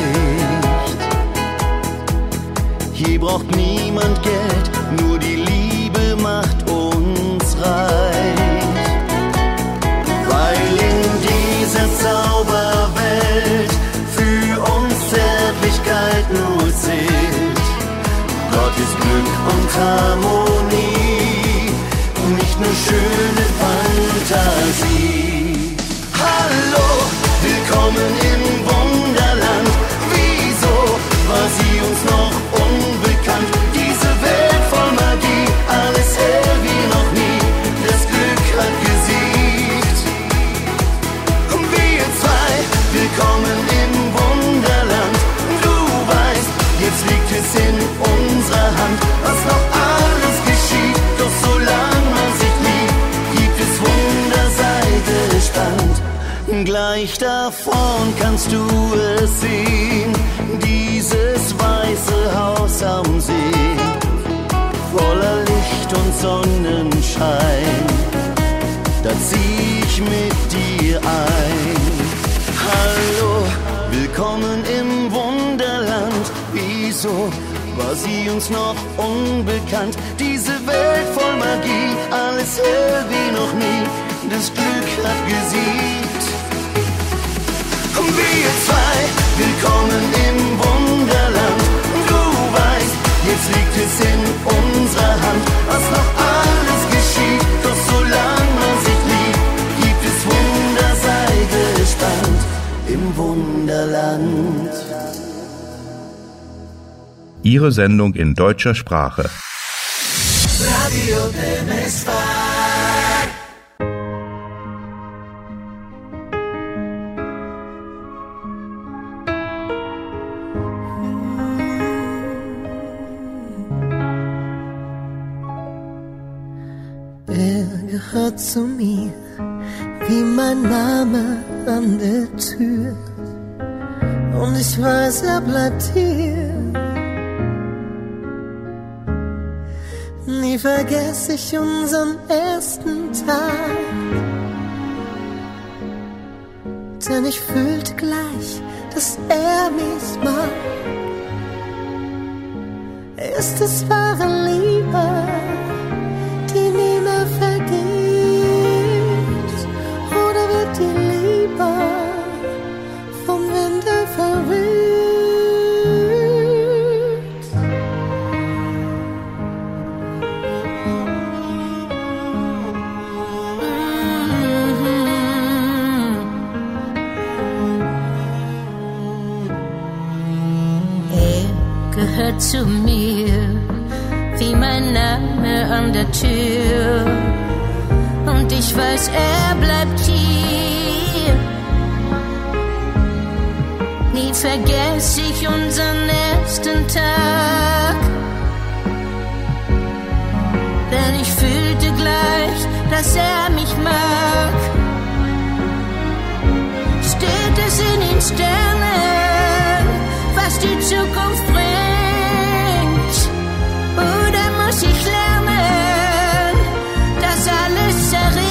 F: Hier braucht niemand Geld, nur die Liebe macht uns reich. Weil in dieser Zauberwelt für uns Zärtlichkeit nur zählt. Gottes Glück und Harmonie, nicht nur schöne Fantasie. Gleich davon kannst du es sehen, dieses weiße Haus am See, voller Licht und Sonnenschein, da zieh ich mit dir ein. Hallo, willkommen im Wunderland, wieso war sie uns noch unbekannt? Diese Welt voll Magie, alles hell wie noch nie, das Glück hat gesiegt. Und wir zwei, willkommen im Wunderland. Du weißt, jetzt liegt es in unserer Hand, was noch alles geschieht. Doch solange man sich liebt, gibt es Wunder, sei gespannt im Wunderland.
L: Ihre Sendung in deutscher Sprache.
F: Radio Temesvar.
M: Gehört zu mir, wie mein Name an der Tür. Und ich weiß, er bleibt hier. Nie vergesse ich unseren ersten Tag, denn ich fühlte gleich, dass er mich mag. Ist es wahre Liebe, die nie mehr vergeht, oder wird die Liebe vom Winde verweht?
N: Er gehört zu mir, wie mein Name an der Tür. Und ich weiß, er bleibt hier. Nie vergesse ich unseren ersten Tag, denn ich fühlte gleich, dass er mich mag. Steht es in den Sternen, was die Zukunft bringt? Oder muss ich lernen, dass alles errinnt?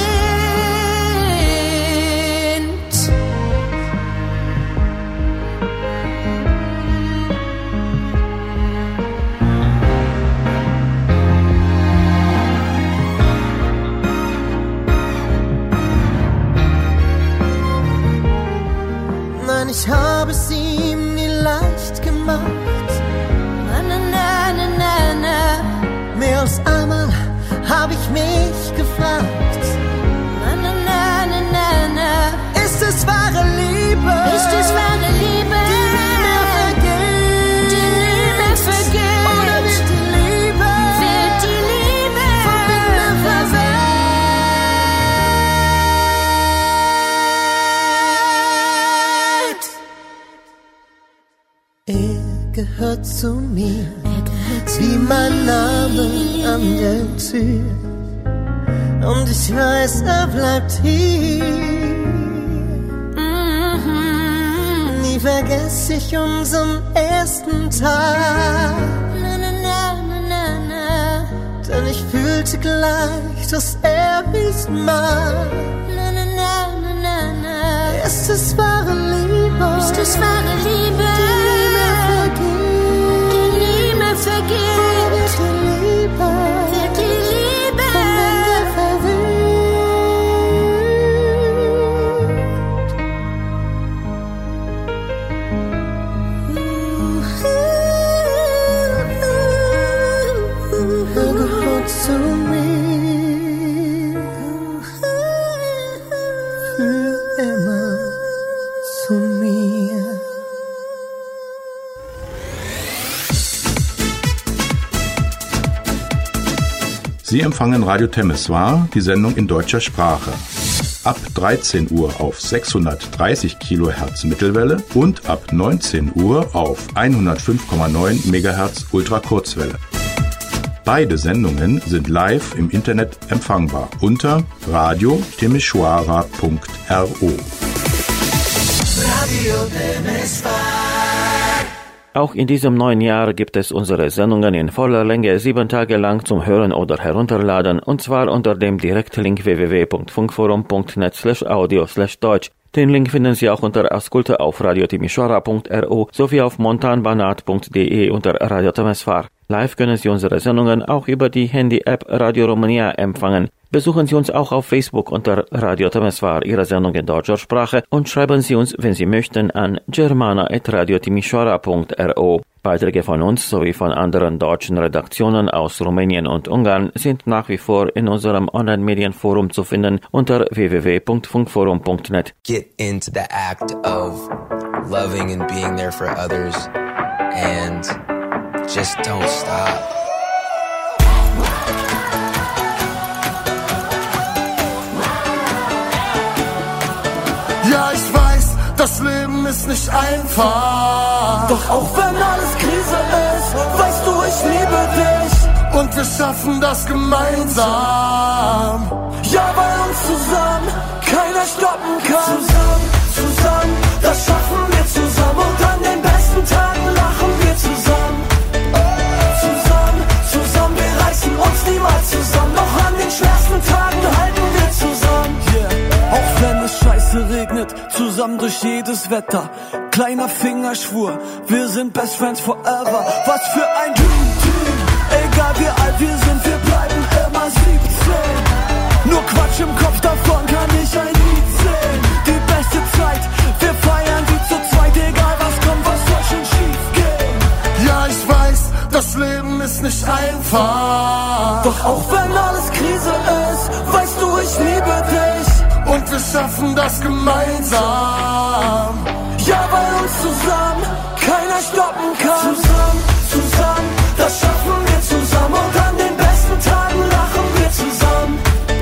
M: Nein, ich habe es ihm nie leicht gemacht.
N: Na, na, na, na, na, na.
M: Mehr als einmal habe ich mich gefragt.
N: Na, na, na, na, na, na.
M: Ist es wahre Liebe?
N: Ist es wahre Liebe?
M: Die nie mehr vergeht?
N: Die nie mehr vergeht?
M: Oder wird die Liebe
N: vom Winde verweht?
M: Er gehört zu mir, wie mein Name an der Tür. Und ich weiß, er bleibt hier. Nie vergesse ich unseren ersten Tag,
N: Na, na, na, na, na, na.
M: denn ich fühlte gleich, dass er mich mag.
N: Na, na, na, na, na, na.
M: Ist es wahre Liebe?
N: Ist es wahre Liebe?
M: Die nie mehr vergeht?
N: Wird die Liebe
M: vom Winde verweht? Er gehört zu mir, für immer zu mir.
L: Sie empfangen Radio Temesvar, die Sendung in deutscher Sprache. Ab 13 Uhr auf 630 kHz Mittelwelle und ab 19 Uhr auf 105,9 MHz Ultrakurzwelle. Beide Sendungen sind live im Internet empfangbar unter radiotemeshwara.ro.
F: Radio Temeswar.
A: Auch in diesem neuen Jahr gibt es unsere Sendungen in voller Länge 7 Tage lang zum Hören oder Herunterladen, und zwar unter dem Direktlink www.funkforum.net/audio/deutsch. Den Link finden Sie auch unter Ascultă auf radiotimișoara.ro sowie auf montanbanat.de unter Radio Temeswar. Live können Sie unsere Sendungen auch über die Handy-App Radio Romania empfangen. Besuchen Sie uns auch auf Facebook unter Radio Temeswar, Ihre Sendung in deutscher Sprache, und schreiben Sie uns, wenn Sie möchten, an germana@radiotimișoara.ro. Beiträge von uns sowie von anderen deutschen Redaktionen aus Rumänien und Ungarn sind nach wie vor in unserem Online-Medienforum zu finden unter www.funkforum.net.
O: Get into the act of loving and being there for others and just don't stop.
P: Ja, ich weiß, das Leben ist nicht einfach.
F: Doch auch wenn alles Krise ist, weißt du, ich liebe dich.
P: Und wir schaffen das gemeinsam.
F: Ja, weil uns zusammen keiner stoppen kann. Zusammen, das schaffen wir zusammen. Und an den besten Tagen lachen wir zusammen. Zusammen, wir reißen uns niemals zusammen. Doch an den schwersten Tagen halten wir zusammen.
Q: Yeah. Auch wenn es scheiße regnet, zusammen durch jedes Wetter. Kleiner Fingerschwur, wir sind Best Friends forever. Was für ein Dream Team. Egal wie alt wir sind, wir bleiben immer 17. Nur Quatsch im Kopf, davon kann ich ein Lied singen. Die beste Zeit, wir feiern wie zu zweit. Egal was kommt, was soll schon schief gehen.
P: Ja, ich weiß, das Leben ist nicht einfach.
F: Doch auch wenn alles Krise ist, weißt du, ich liebe dich.
P: Und wir schaffen das gemeinsam.
F: Ja, weil uns zusammen keiner stoppen kann. Zusammen, das schaffen wir zusammen. Und an den besten Tagen lachen wir zusammen.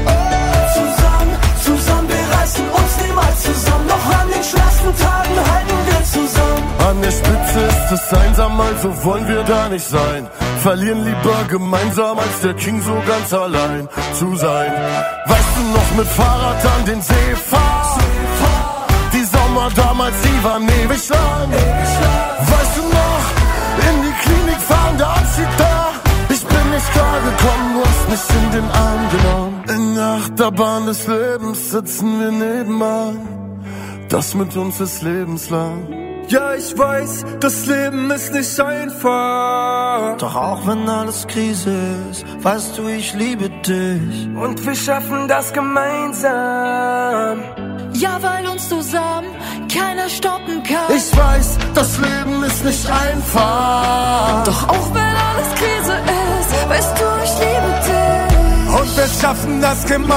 F: Zusammen, wir reißen uns niemals zusammen. Doch an den schwersten Tagen halten wir zusammen.
P: An der Spitze ist es einsam, also wollen wir da nicht sein. Verlieren lieber gemeinsam, als der King so ganz allein zu sein. Weißt du noch, mit Fahrrad an den See fahren? Die Sommer damals, die waren ewig lang. Weißt du noch, in die Klinik fahren, der Abschied da. Ich bin nicht klargekommen, du hast mich in den Arm genommen. In der Achterbahn des Lebens sitzen wir nebenan. Das mit uns ist lebenslang.
Q: Ja, ich weiß, das Leben ist nicht einfach.
F: Doch auch wenn alles Krise ist, weißt du, ich liebe dich.
Q: Und wir schaffen das gemeinsam.
B: Ja, weil uns zusammen keiner stoppen kann.
P: Ich weiß, das Leben ist nicht einfach.
B: Doch auch wenn alles Krise ist, weißt du, ich liebe dich.
P: Und wir schaffen das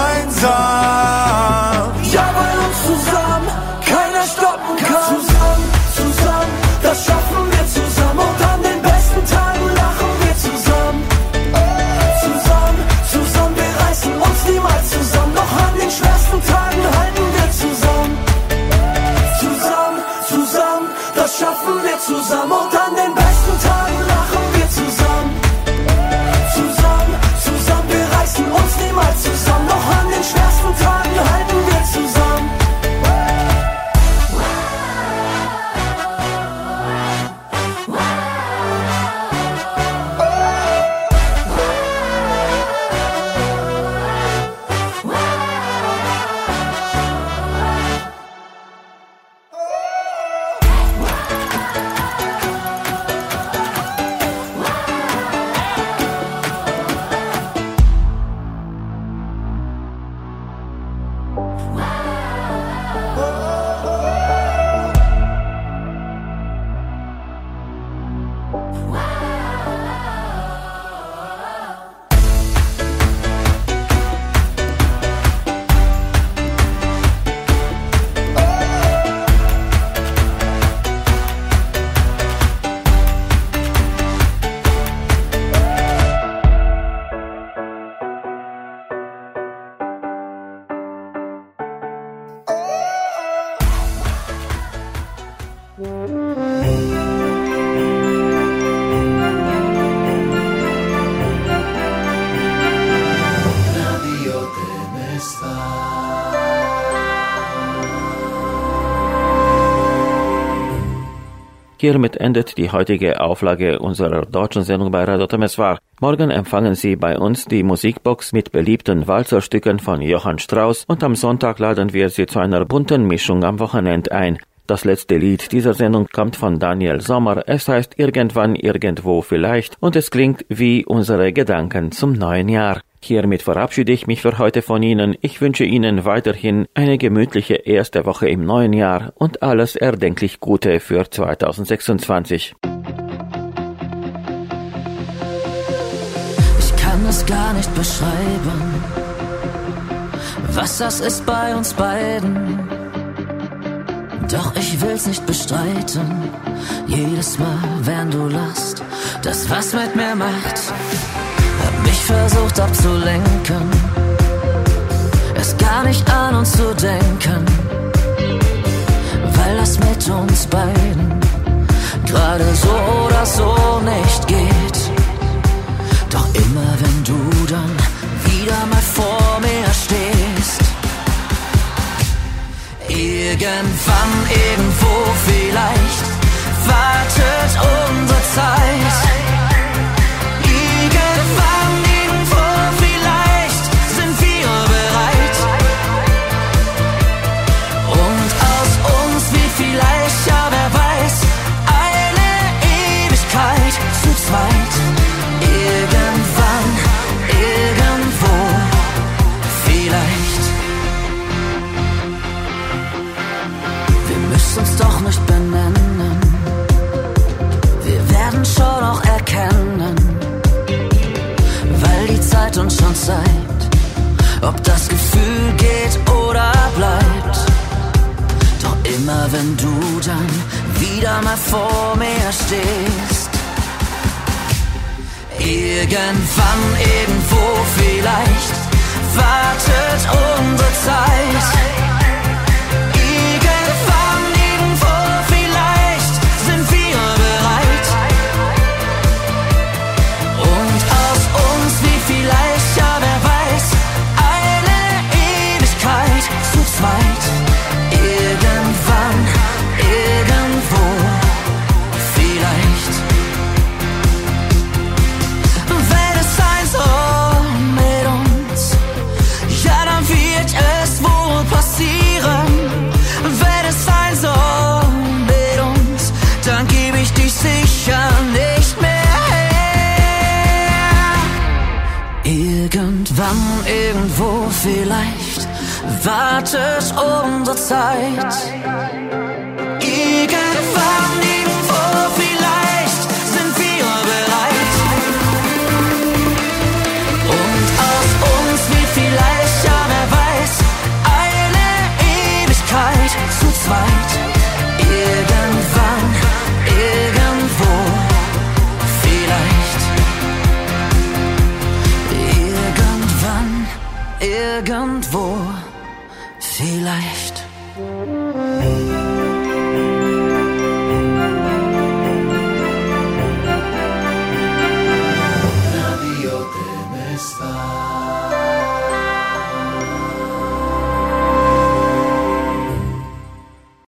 P: gemeinsam.
F: Ja, weil uns zusammen keiner stoppen kann. Zusammen, das schaffen wir zusammen. Und an den besten Tagen lachen wir zusammen. Zusammen, wir reißen uns niemals zusammen. Doch an den schwersten Tagen halten wir zusammen. Zusammen, das schaffen wir zusammen. Und an den besten Tagen lachen wir zusammen. Zusammen, wir reißen uns niemals zusammen. Doch an den schwersten Tagen halten wir zusammen.
A: Hiermit endet die heutige Auflage unserer deutschen Sendung bei Radio Temeswar. Morgen empfangen Sie bei uns die Musikbox mit beliebten Walzerstücken von Johann Strauss und am Sonntag laden wir Sie zu einer bunten Mischung am Wochenende ein. Das letzte Lied dieser Sendung kommt von Daniel Sommer. Es heißt Irgendwann, Irgendwo, Vielleicht und es klingt wie unsere Gedanken zum neuen Jahr. Hiermit verabschiede ich mich für heute von Ihnen. Ich wünsche Ihnen weiterhin eine gemütliche erste Woche im neuen Jahr und alles erdenklich Gute für 2026.
F: Ich kann es gar nicht beschreiben, was das ist bei uns beiden. Doch ich will's nicht bestreiten. Jedes Mal, wenn du lachst, das was mit mir macht. Hab mich versucht abzulenken, es gar nicht an uns zu denken, weil das mit uns beiden gerade so oder so nicht geht. Doch immer wenn du dann wieder mal vor mir stehst, irgendwann, irgendwo vielleicht wartet unsere Zeit. Irgendwann, irgendwo vielleicht sind wir bereit. Und aus uns wird vielleicht, ja wer weiß, eine Ewigkeit zu zweit. Irgendwann, irgendwo vielleicht. Uns doch nicht benennen, wir werden schon auch erkennen, weil die Zeit uns schon zeigt, ob das Gefühl geht oder bleibt. Doch immer wenn du dann wieder mal vor mir stehst, irgendwann, irgendwo vielleicht wartet unsere Zeit. Vielleicht, ja wer weiß, eine Ewigkeit zu zweit. Irgendwann, irgendwo, vielleicht. Wenn es sein soll mit uns, ja dann wird es wohl passieren. Wenn es sein soll mit uns, dann gebe ich dich sicher nicht mehr. Irgendwann, irgendwo vielleicht wartet unsere Zeit. Irgendwann, irgendwo vielleicht sind wir bereit. Und aus uns wird vielleicht, ja wer weiß, eine Ewigkeit zu zweit. Irgendwann, irgendwo vielleicht. Irgendwo, vielleicht.